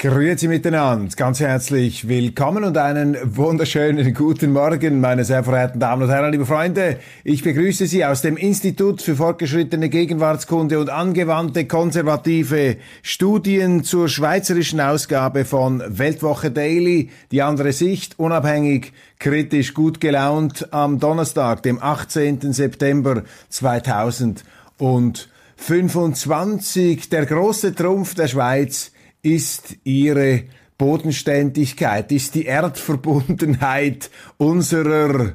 Grüezi miteinander, ganz herzlich willkommen und einen wunderschönen guten Morgen, meine sehr verehrten Damen und Herren, liebe Freunde. Ich begrüße Sie aus dem Institut für fortgeschrittene Gegenwartskunde und angewandte konservative Studien zur schweizerischen Ausgabe von Weltwoche Daily, die andere Sicht, unabhängig, kritisch, gut gelaunt, am Donnerstag, dem 18. September 2025. Der große Trumpf der Schweiz ist ihre Bodenständigkeit, ist die Erdverbundenheit unserer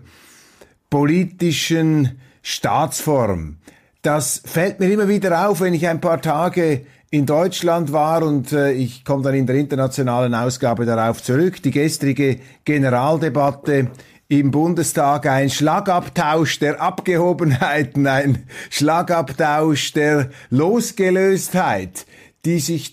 politischen Staatsform. Das fällt mir immer wieder auf, wenn ich ein paar Tage in Deutschland war und ich komme dann in der internationalen Ausgabe darauf zurück. Die gestrige Generaldebatte im Bundestag, ein Schlagabtausch der Abgehobenheiten, ein Schlagabtausch der Losgelöstheit, der sich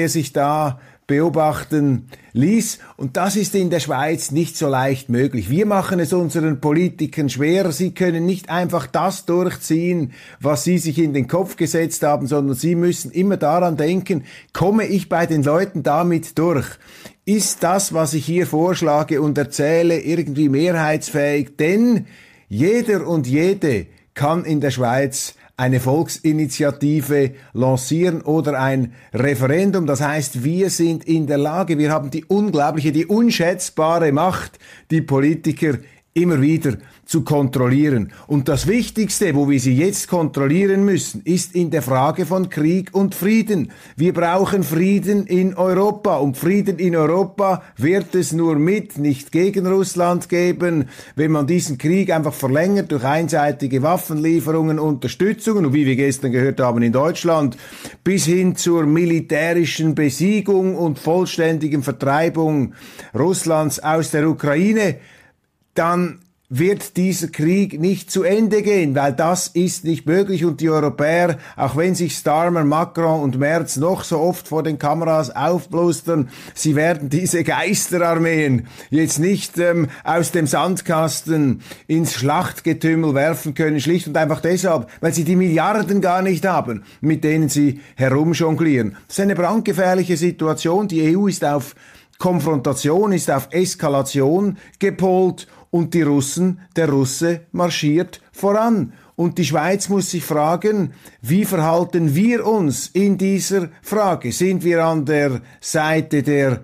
da beobachten ließ. Und das ist in der Schweiz nicht so leicht möglich. Wir machen es unseren Politikern schwer. Sie können nicht einfach das durchziehen, was sie sich in den Kopf gesetzt haben, sondern sie müssen immer daran denken, komme ich bei den Leuten damit durch? Ist das, was ich hier vorschlage und erzähle, irgendwie mehrheitsfähig? Denn jeder und jede kann in der Schweiz eine Volksinitiative lancieren oder ein Referendum. Das heißt, wir sind in der Lage, wir haben die unglaubliche, die unschätzbare Macht, die Politiker immer wieder zu kontrollieren. Und das Wichtigste, wo wir sie jetzt kontrollieren müssen, ist in der Frage von Krieg und Frieden. Wir brauchen Frieden in Europa. Und Frieden in Europa wird es nur mit, nicht gegen Russland geben, wenn man diesen Krieg einfach verlängert durch einseitige Waffenlieferungen, Unterstützungen, und wie wir gestern gehört haben in Deutschland, bis hin zur militärischen Besiegung und vollständigen Vertreibung Russlands aus der Ukraine, dann wird dieser Krieg nicht zu Ende gehen, weil das ist nicht möglich und die Europäer, auch wenn sich Starmer, Macron und Merz noch so oft vor den Kameras aufblustern, sie werden diese Geisterarmeen jetzt nicht aus dem Sandkasten ins Schlachtgetümmel werfen können, schlicht und einfach deshalb, weil sie die Milliarden gar nicht haben, mit denen sie herumjonglieren. Das ist eine brandgefährliche Situation. Die EU ist auf Konfrontation, ist auf Eskalation gepolt und der Russe marschiert voran. Und die Schweiz muss sich fragen, wie verhalten wir uns in dieser Frage? Sind wir an der Seite der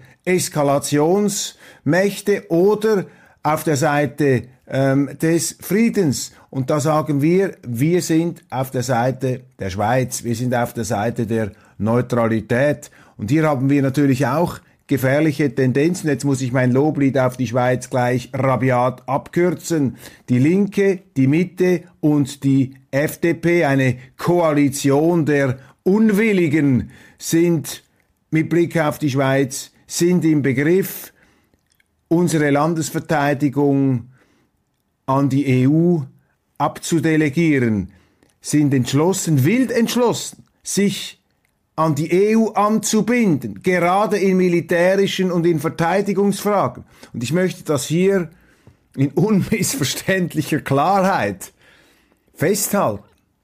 Eskalationsmächte oder auf der Seite des Friedens? Und da sagen wir sind auf der Seite der Schweiz, wir sind auf der Seite der Neutralität. Und hier haben wir natürlich auch gefährliche Tendenzen. Jetzt muss ich mein Loblied auf die Schweiz gleich rabiat abkürzen. Die Linke, die Mitte und die FDP, eine Koalition der Unwilligen, sind mit Blick auf die Schweiz, sind im Begriff, unsere Landesverteidigung an die EU abzudelegieren, sind entschlossen, wild entschlossen, sich an die EU anzubinden, gerade in militärischen und in Verteidigungsfragen. Und ich möchte das hier in unmissverständlicher Klarheit festhalten.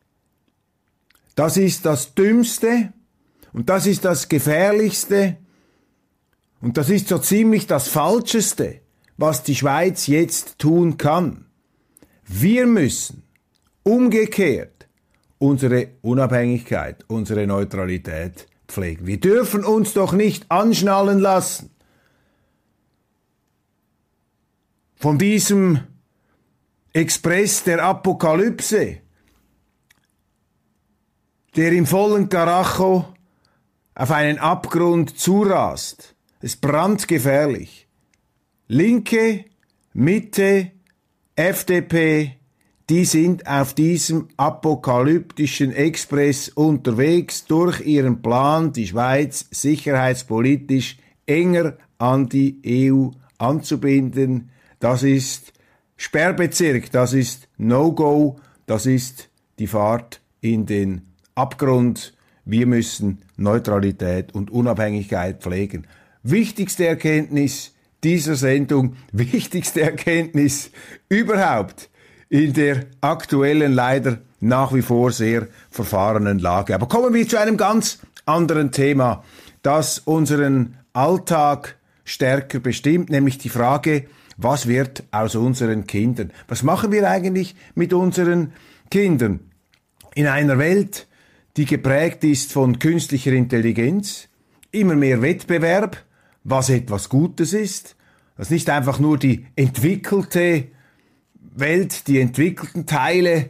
Das ist das Dümmste und das ist das Gefährlichste und das ist so ziemlich das Falscheste, was die Schweiz jetzt tun kann. Wir müssen umgekehrt unsere Unabhängigkeit, unsere Neutralität pflegen. Wir dürfen uns doch nicht anschnallen lassen von diesem Express der Apokalypse, der im vollen Karacho auf einen Abgrund zurast. Es ist brandgefährlich. Linke, Mitte, FDP, die sind auf diesem apokalyptischen Express unterwegs, durch ihren Plan, die Schweiz sicherheitspolitisch enger an die EU anzubinden. Das ist Sperrbezirk, das ist No-Go, das ist die Fahrt in den Abgrund. Wir müssen Neutralität und Unabhängigkeit pflegen. Wichtigste Erkenntnis dieser Sendung, wichtigste Erkenntnis überhaupt in der aktuellen, leider nach wie vor sehr verfahrenen Lage. Aber kommen wir zu einem ganz anderen Thema, das unseren Alltag stärker bestimmt, nämlich die Frage, was wird aus unseren Kindern? Was machen wir eigentlich mit unseren Kindern? In einer Welt, die geprägt ist von künstlicher Intelligenz, immer mehr Wettbewerb, was etwas Gutes ist, dass nicht einfach nur die entwickelte Welt, die entwickelten Teile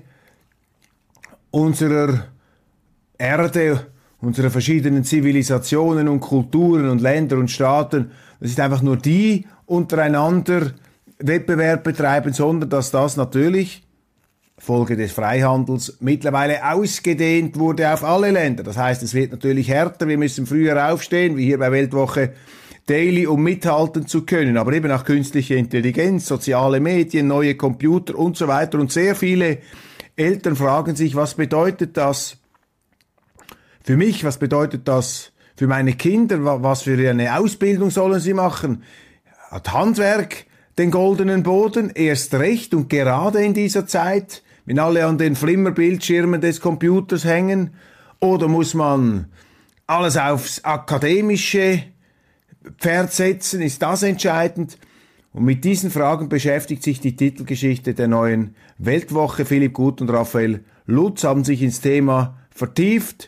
unserer Erde, unserer verschiedenen Zivilisationen und Kulturen und Länder und Staaten, das ist einfach nur die untereinander Wettbewerb betreiben, sondern dass das natürlich Folge des Freihandels mittlerweile ausgedehnt wurde auf alle Länder. Das heißt, es wird natürlich härter, wir müssen früher aufstehen, wie hier bei Weltwoche Daily, um mithalten zu können. Aber eben auch künstliche Intelligenz, soziale Medien, neue Computer und so weiter. Und sehr viele Eltern fragen sich, was bedeutet das für mich, was bedeutet das für meine Kinder, was für eine Ausbildung sollen sie machen? Hat Handwerk den goldenen Boden, erst recht und gerade in dieser Zeit, wenn alle an den Flimmerbildschirmen des Computers hängen? Oder muss man alles aufs akademische Pferd setzen? Ist das entscheidend? Und mit diesen Fragen beschäftigt sich die Titelgeschichte der neuen Weltwoche. Philipp Gut und Raphael Lutz haben sich ins Thema vertieft.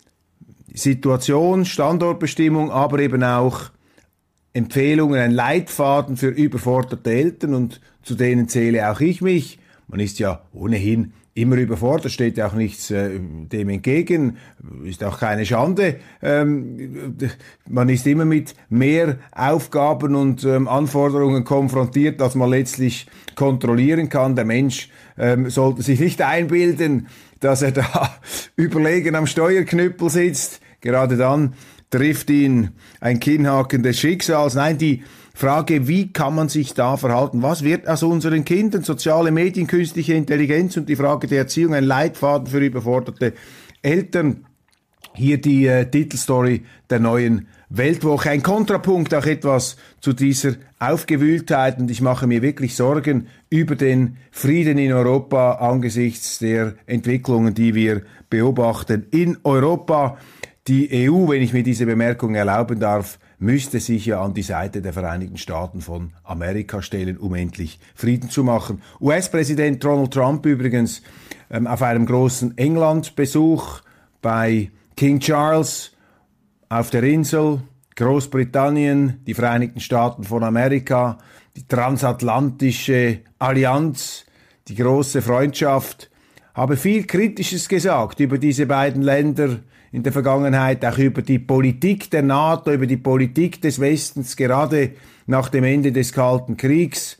Situation, Standortbestimmung, aber eben auch Empfehlungen, ein Leitfaden für überforderte Eltern, und zu denen zähle auch ich mich. Man ist ja ohnehin immer überfordert, steht ja auch nichts dem entgegen, ist auch keine Schande. Man ist immer mit mehr Aufgaben und Anforderungen konfrontiert, als man letztlich kontrollieren kann. Der Mensch sollte sich nicht einbilden, dass er da überlegen am Steuerknüppel sitzt. Gerade dann trifft ihn ein Kinnhaken des Schicksals. Nein, die Frage, wie kann man sich da verhalten? Was wird aus unseren Kindern? Soziale Medien, künstliche Intelligenz und die Frage der Erziehung, ein Leitfaden für überforderte Eltern. Hier die Titelstory der neuen Weltwoche. Ein Kontrapunkt auch etwas zu dieser Aufgewühltheit, und ich mache mir wirklich Sorgen über den Frieden in Europa angesichts der Entwicklungen, die wir beobachten in Europa. Die EU, wenn ich mir diese Bemerkung erlauben darf, müsste sich ja an die Seite der Vereinigten Staaten von Amerika stellen, um endlich Frieden zu machen. US-Präsident Donald Trump übrigens auf einem großen England-Besuch bei King Charles auf der Insel, Großbritannien, die Vereinigten Staaten von Amerika, die transatlantische Allianz, die große Freundschaft, habe viel Kritisches gesagt über diese beiden Länder in der Vergangenheit, auch über die Politik der NATO, über die Politik des Westens, gerade nach dem Ende des Kalten Kriegs.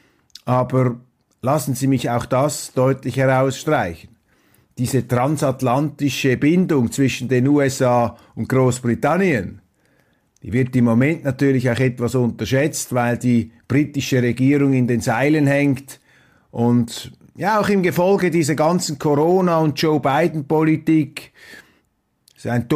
Aber lassen Sie mich auch das deutlich herausstreichen. Diese transatlantische Bindung zwischen den USA und Großbritannien, die wird im Moment natürlich auch etwas unterschätzt, weil die britische Regierung in den Seilen hängt und ja auch im Gefolge dieser ganzen Corona- und Joe Biden-Politik. Es ist ein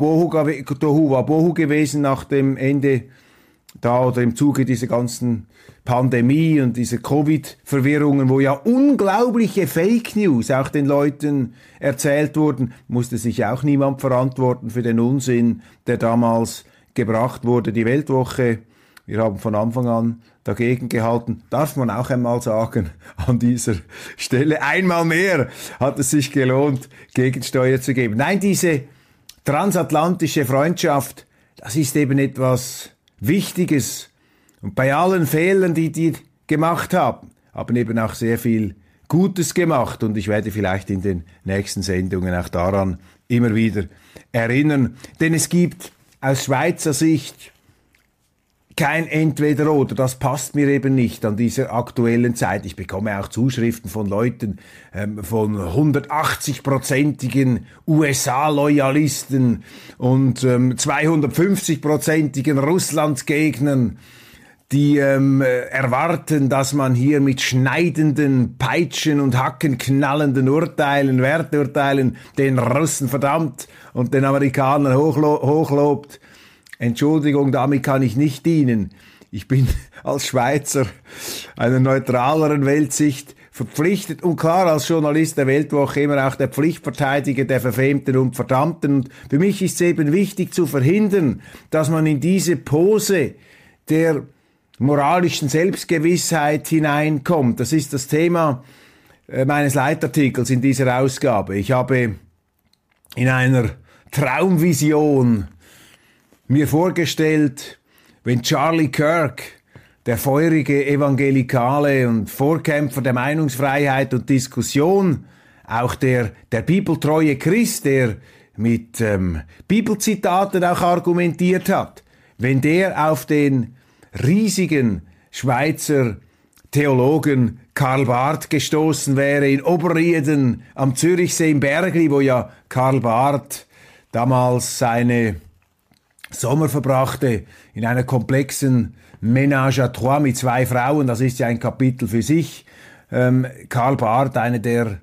Tohuwabohu gewesen nach dem Ende da oder im Zuge dieser ganzen Pandemie und dieser Covid-Verwirrungen, wo ja unglaubliche Fake News auch den Leuten erzählt wurden, musste sich auch niemand verantworten für den Unsinn, der damals gebracht wurde. Die Weltwoche, wir haben von Anfang an dagegen gehalten, darf man auch einmal sagen, an dieser Stelle. Einmal mehr hat es sich gelohnt, Gegensteuer zu geben. Nein, diese transatlantische Freundschaft, das ist eben etwas Wichtiges. Und bei allen Fehlern, die gemacht haben eben auch sehr viel Gutes gemacht. Und ich werde vielleicht in den nächsten Sendungen auch daran immer wieder erinnern. Denn es gibt aus Schweizer Sicht kein Entweder-Oder, das passt mir eben nicht an dieser aktuellen Zeit. Ich bekomme auch Zuschriften von Leuten, von 180-prozentigen USA-Loyalisten und 250-prozentigen Russlandsgegnern, die erwarten, dass man hier mit schneidenden, Peitschen und Hacken knallenden Werturteilen den Russen verdammt und den Amerikanern hochlobt. Entschuldigung, damit kann ich nicht dienen. Ich bin als Schweizer einer neutraleren Weltsicht verpflichtet und klar als Journalist der Weltwoche immer auch der Pflichtverteidiger der Verfemten und Verdammten. Und für mich ist es eben wichtig zu verhindern, dass man in diese Pose der moralischen Selbstgewissheit hineinkommt. Das ist das Thema meines Leitartikels in dieser Ausgabe. Ich habe in einer Traumvision mir vorgestellt, wenn Charlie Kirk, der feurige Evangelikale und Vorkämpfer der Meinungsfreiheit und Diskussion, auch der bibeltreue Christ, der mit Bibelzitaten auch argumentiert hat, wenn der auf den riesigen Schweizer Theologen Karl Barth gestoßen wäre in Oberrieden am Zürichsee im Bergli, wo ja Karl Barth damals seine Sommer verbrachte in einer komplexen Ménage à trois mit 2 Frauen, das ist ja ein Kapitel für sich. Karl Barth, eine der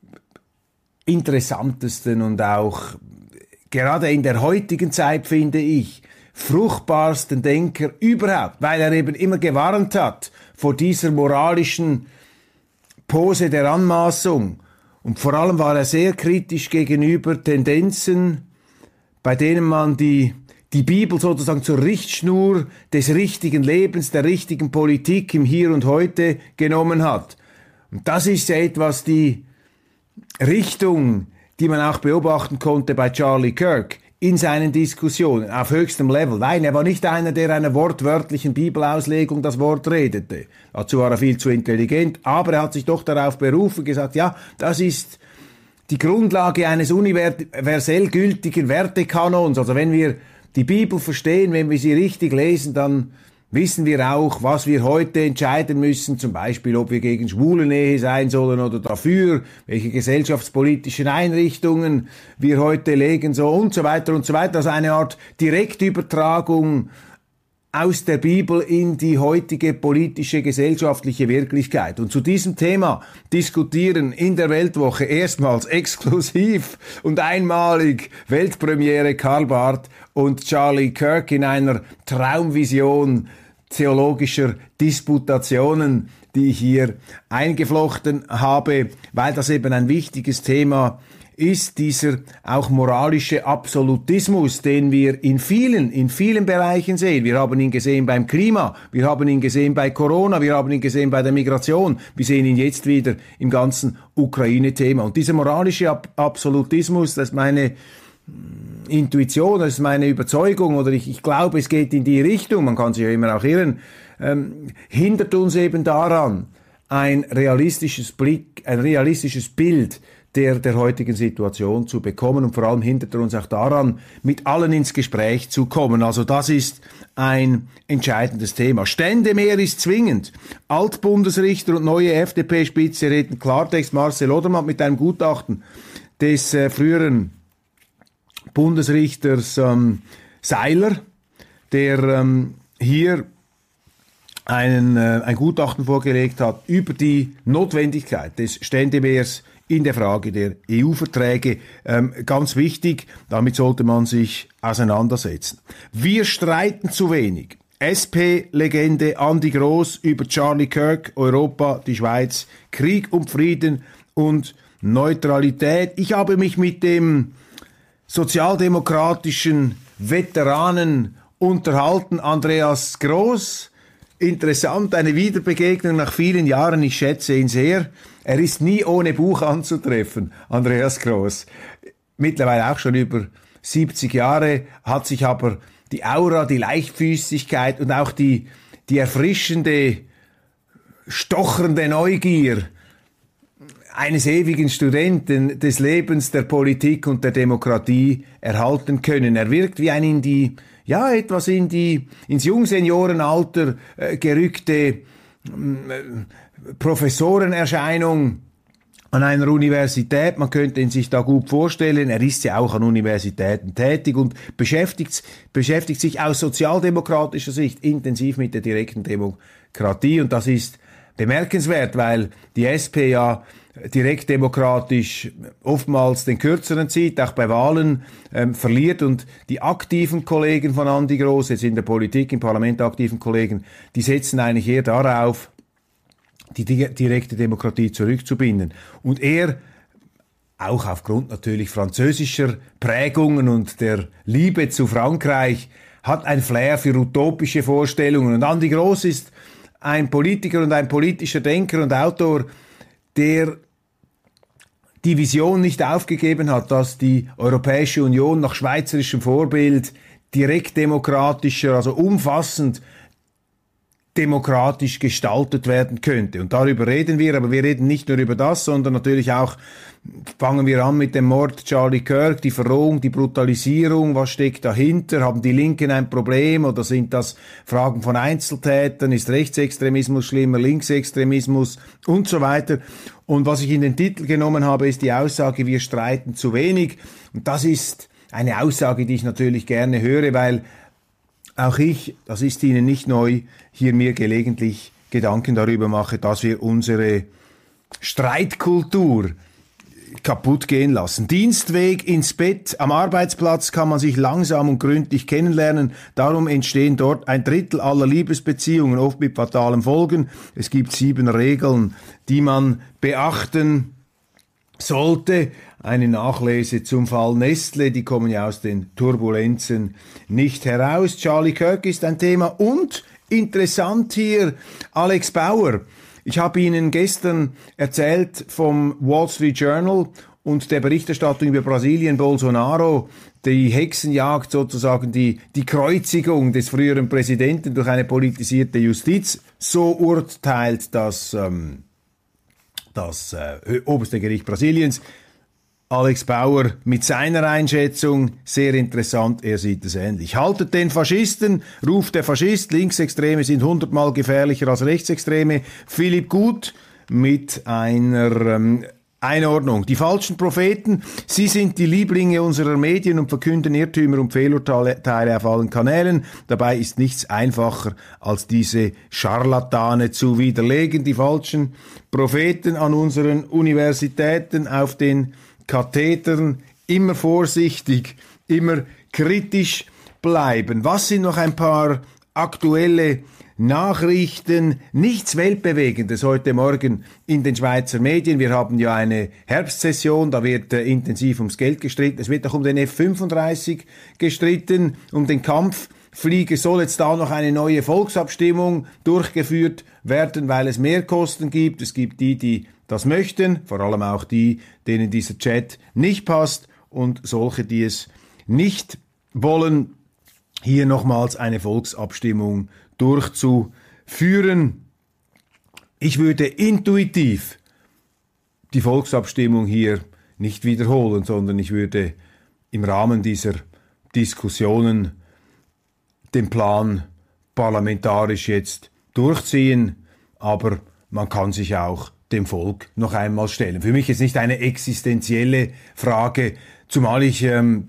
interessantesten und auch gerade in der heutigen Zeit, finde ich, fruchtbarsten Denker überhaupt, weil er eben immer gewarnt hat vor dieser moralischen Pose der Anmaßung. Und vor allem war er sehr kritisch gegenüber Tendenzen, bei denen man die Bibel sozusagen zur Richtschnur des richtigen Lebens, der richtigen Politik im Hier und Heute genommen hat. Und das ist ja etwas die Richtung, die man auch beobachten konnte bei Charlie Kirk in seinen Diskussionen auf höchstem Level. Nein, er war nicht einer, der einer wortwörtlichen Bibelauslegung das Wort redete. Dazu war er viel zu intelligent, aber er hat sich doch darauf berufen, gesagt, ja, das ist die Grundlage eines universell gültigen Wertekanons. Also wenn wir die Bibel verstehen, wenn wir sie richtig lesen, dann wissen wir auch, was wir heute entscheiden müssen, zum Beispiel, ob wir gegen Schwulenehe sein sollen oder dafür, welche gesellschaftspolitischen Einrichtungen wir heute legen, so und so weiter und so weiter. Also eine Art Direktübertragung aus der Bibel in die heutige politische, gesellschaftliche Wirklichkeit. Und zu diesem Thema diskutieren in der Weltwoche erstmals exklusiv und einmalig Weltpremiere Karl Barth und Charlie Kirk in einer Traumvision theologischer Disputationen, die ich hier eingeflochten habe, weil das eben ein wichtiges Thema ist, dieser auch moralische Absolutismus, den wir in vielen Bereichen sehen. Wir haben ihn gesehen beim Klima, wir haben ihn gesehen bei Corona, wir haben ihn gesehen bei der Migration, wir sehen ihn jetzt wieder im ganzen Ukraine-Thema. Und dieser moralische Absolutismus, das ist meine Intuition, das ist meine Überzeugung, oder ich glaube, es geht in die Richtung, man kann sich ja immer auch irren, hindert uns eben daran, ein realistisches Bild der heutigen Situation zu bekommen, und vor allem hindert er uns auch daran, mit allen ins Gespräch zu kommen. Also das ist ein entscheidendes Thema. Ständemehr ist zwingend. Altbundesrichter und neue FDP-Spitze reden Klartext. Marcel Odermatt mit einem Gutachten des früheren Bundesrichters Seiler, der hier ein Gutachten vorgelegt hat über die Notwendigkeit des Ständemehrs in der Frage der EU-Verträge. Ganz wichtig, damit sollte man sich auseinandersetzen. Wir streiten zu wenig. SP-Legende Andi Gross über Charlie Kirk, Europa, die Schweiz, Krieg und Frieden und Neutralität. Ich habe mich mit dem sozialdemokratischen Veteranen unterhalten, Andreas Gross. Interessant, eine Wiederbegegnung nach vielen Jahren, ich schätze ihn sehr. Er ist nie ohne Buch anzutreffen, Andreas Gross. Mittlerweile auch schon über 70 Jahre, hat sich aber die Aura, die Leichtfüßigkeit und auch die erfrischende, stochernde Neugier eines ewigen Studenten des Lebens, der Politik und der Demokratie erhalten können. Er wirkt wie ein etwas ins Jungseniorenalter gerückte Professorenerscheinung an einer Universität. Man könnte ihn sich da gut vorstellen. Er ist ja auch an Universitäten tätig und beschäftigt sich aus sozialdemokratischer Sicht intensiv mit der direkten Demokratie. Und das ist bemerkenswert, weil die SP ja direktdemokratisch oftmals den Kürzeren zieht, auch bei Wahlen verliert, und die aktiven Kollegen von Andi Gross, jetzt in der Politik, im Parlament aktiven Kollegen, die setzen eigentlich eher darauf, die direkte Demokratie zurückzubinden. Und er, auch aufgrund natürlich französischer Prägungen und der Liebe zu Frankreich, hat ein Flair für utopische Vorstellungen. Und Andi Gross ist ein Politiker und ein politischer Denker und Autor, der die Vision nicht aufgegeben hat, dass die Europäische Union nach schweizerischem Vorbild direkt demokratischer, also umfassend demokratisch gestaltet werden könnte. Und darüber reden wir, aber wir reden nicht nur über das, sondern natürlich auch, fangen wir an mit dem Mord Charlie Kirk, die Verrohung, die Brutalisierung, was steckt dahinter? Haben die Linken ein Problem oder sind das Fragen von Einzeltätern? Ist Rechtsextremismus schlimmer, Linksextremismus und so weiter? Und was ich in den Titel genommen habe, ist die Aussage, wir streiten zu wenig. Und das ist eine Aussage, die ich natürlich gerne höre, weil auch ich, das ist Ihnen nicht neu, hier mir gelegentlich Gedanken darüber mache, dass wir unsere Streitkultur kaputt gehen lassen. Dienstweg ins Bett, am Arbeitsplatz kann man sich langsam und gründlich kennenlernen, darum entstehen dort 1/3 aller Liebesbeziehungen, oft mit fatalen Folgen. Es gibt 7 Regeln, die man beachten sollte. Eine Nachlese zum Fall Nestle, die kommen ja aus den Turbulenzen nicht heraus. Charlie Kirk ist ein Thema und interessant hier Alex Bauer. Ich habe Ihnen gestern erzählt vom Wall Street Journal und der Berichterstattung über Brasilien, Bolsonaro, die Hexenjagd sozusagen, die Kreuzigung des früheren Präsidenten durch eine politisierte Justiz. So urteilt das oberste Gericht Brasiliens. Alex Bauer mit seiner Einschätzung, sehr interessant, er sieht es ähnlich. Haltet den Faschisten, ruft der Faschist, Linksextreme sind 100-mal gefährlicher als Rechtsextreme. Philipp Gut mit einer Einordnung. Die falschen Propheten, sie sind die Lieblinge unserer Medien und verkünden Irrtümer und Fehlurteile auf allen Kanälen. Dabei ist nichts einfacher, als diese Scharlatane zu widerlegen. Die falschen Propheten an unseren Universitäten, auf den Kathedern, immer vorsichtig, immer kritisch bleiben. Was sind noch ein paar aktuelle Nachrichten? Nichts Weltbewegendes heute Morgen in den Schweizer Medien. Wir haben ja eine Herbstsession, da wird intensiv ums Geld gestritten. Es wird auch um den F-35 gestritten, um den Kampfflieger. Soll jetzt da noch eine neue Volksabstimmung durchgeführt werden, weil es Mehrkosten gibt? Es gibt die das möchten, vor allem auch die, denen dieser Chat nicht passt und solche, die es nicht wollen, hier nochmals eine Volksabstimmung durchzuführen. Ich würde intuitiv die Volksabstimmung hier nicht wiederholen, sondern ich würde im Rahmen dieser Diskussionen den Plan parlamentarisch jetzt durchziehen, aber man kann sich auch dem Volk noch einmal stellen. Für mich ist nicht eine existenzielle Frage, zumal ich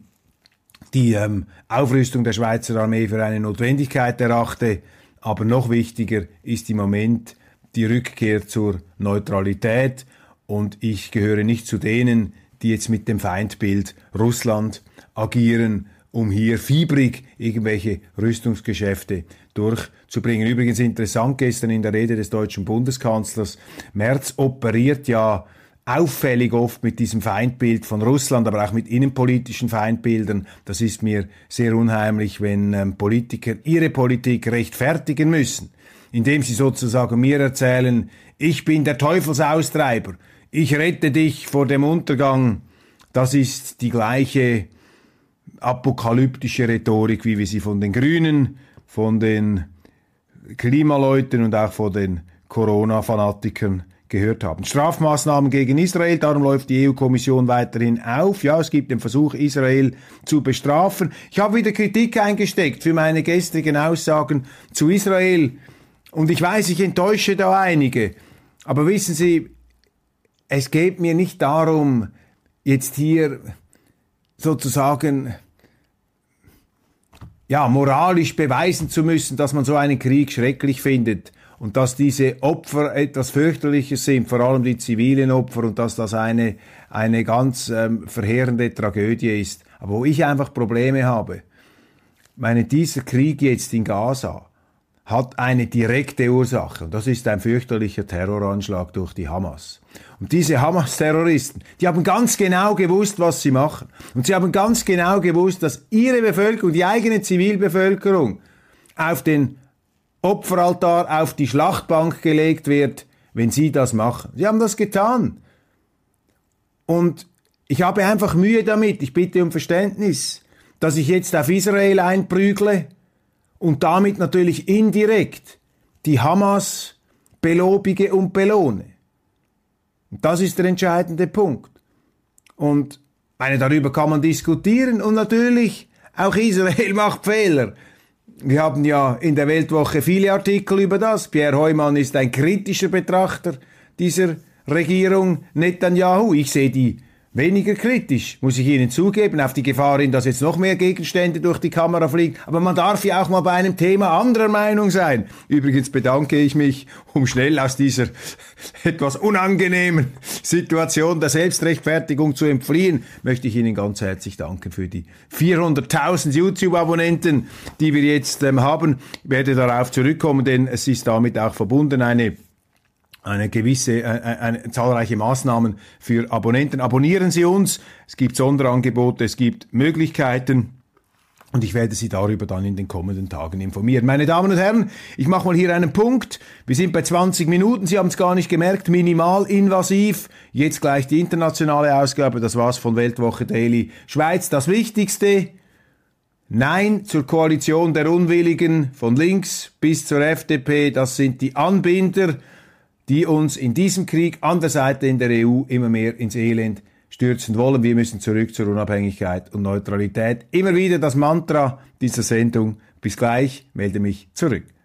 die Aufrüstung der Schweizer Armee für eine Notwendigkeit erachte, aber noch wichtiger ist im Moment die Rückkehr zur Neutralität und ich gehöre nicht zu denen, die jetzt mit dem Feindbild Russland agieren, um hier fiebrig irgendwelche Rüstungsgeschäfte durchzubringen. Übrigens interessant, gestern in der Rede des deutschen Bundeskanzlers, Merz operiert ja auffällig oft mit diesem Feindbild von Russland, aber auch mit innenpolitischen Feindbildern. Das ist mir sehr unheimlich, wenn Politiker ihre Politik rechtfertigen müssen, indem sie sozusagen mir erzählen, ich bin der Teufelsaustreiber, ich rette dich vor dem Untergang. Das ist die gleiche apokalyptische Rhetorik, wie wir sie von den Grünen, von den Klimaleuten und auch von den Corona-Fanatikern gehört haben. Strafmaßnahmen gegen Israel, darum läuft die EU-Kommission weiterhin auf. Ja, es gibt den Versuch, Israel zu bestrafen. Ich habe wieder Kritik eingesteckt für meine gestrigen Aussagen zu Israel. Und ich weiß, ich enttäusche da einige. Aber wissen Sie, es geht mir nicht darum, jetzt hier sozusagen moralisch beweisen zu müssen, dass man so einen Krieg schrecklich findet und dass diese Opfer etwas fürchterliches sind, vor allem die zivilen Opfer, und dass das eine ganz verheerende Tragödie ist. Aber wo ich einfach Probleme habe, dieser Krieg jetzt in Gaza hat eine direkte Ursache. Und das ist ein fürchterlicher Terroranschlag durch die Hamas. Und diese Hamas-Terroristen, die haben ganz genau gewusst, was sie machen. Und sie haben ganz genau gewusst, dass ihre Bevölkerung, die eigene Zivilbevölkerung, auf den Opferaltar, auf die Schlachtbank gelegt wird, wenn sie das machen. Sie haben das getan. Und ich habe einfach Mühe damit, ich bitte um Verständnis, dass ich jetzt auf Israel einprügle und damit natürlich indirekt die Hamas belobige und belohne. Und das ist der entscheidende Punkt. Und darüber kann man diskutieren und natürlich auch Israel macht Fehler. Wir haben ja in der Weltwoche viele Artikel über das. Pierre Heumann ist ein kritischer Betrachter dieser Regierung Netanyahu. Ich sehe die weniger kritisch, muss ich Ihnen zugeben, auf die Gefahr hin, dass jetzt noch mehr Gegenstände durch die Kamera fliegen. Aber man darf ja auch mal bei einem Thema anderer Meinung sein. Übrigens bedanke ich mich, um schnell aus dieser etwas unangenehmen Situation der Selbstrechtfertigung zu entfliehen, möchte ich Ihnen ganz herzlich danken für die 400.000 YouTube-Abonnenten, die wir jetzt haben. Ich werde darauf zurückkommen, denn es ist damit auch verbunden eine zahlreiche Maßnahmen für Abonnenten. Abonnieren Sie uns, es gibt Sonderangebote, es gibt Möglichkeiten und ich werde Sie darüber dann in den kommenden Tagen informieren. Meine Damen und Herren, ich mache mal hier einen Punkt. Wir sind bei 20 Minuten, Sie haben es gar nicht gemerkt, minimal invasiv. Jetzt gleich die internationale Ausgabe, das war's von Weltwoche Daily Schweiz. Das Wichtigste: Nein zur Koalition der Unwilligen von links bis zur FDP, das sind die Anbinder, die uns in diesem Krieg an der Seite in der EU immer mehr ins Elend stürzen wollen. Wir müssen zurück zur Unabhängigkeit und Neutralität. Immer wieder das Mantra dieser Sendung. Bis gleich, melde mich zurück.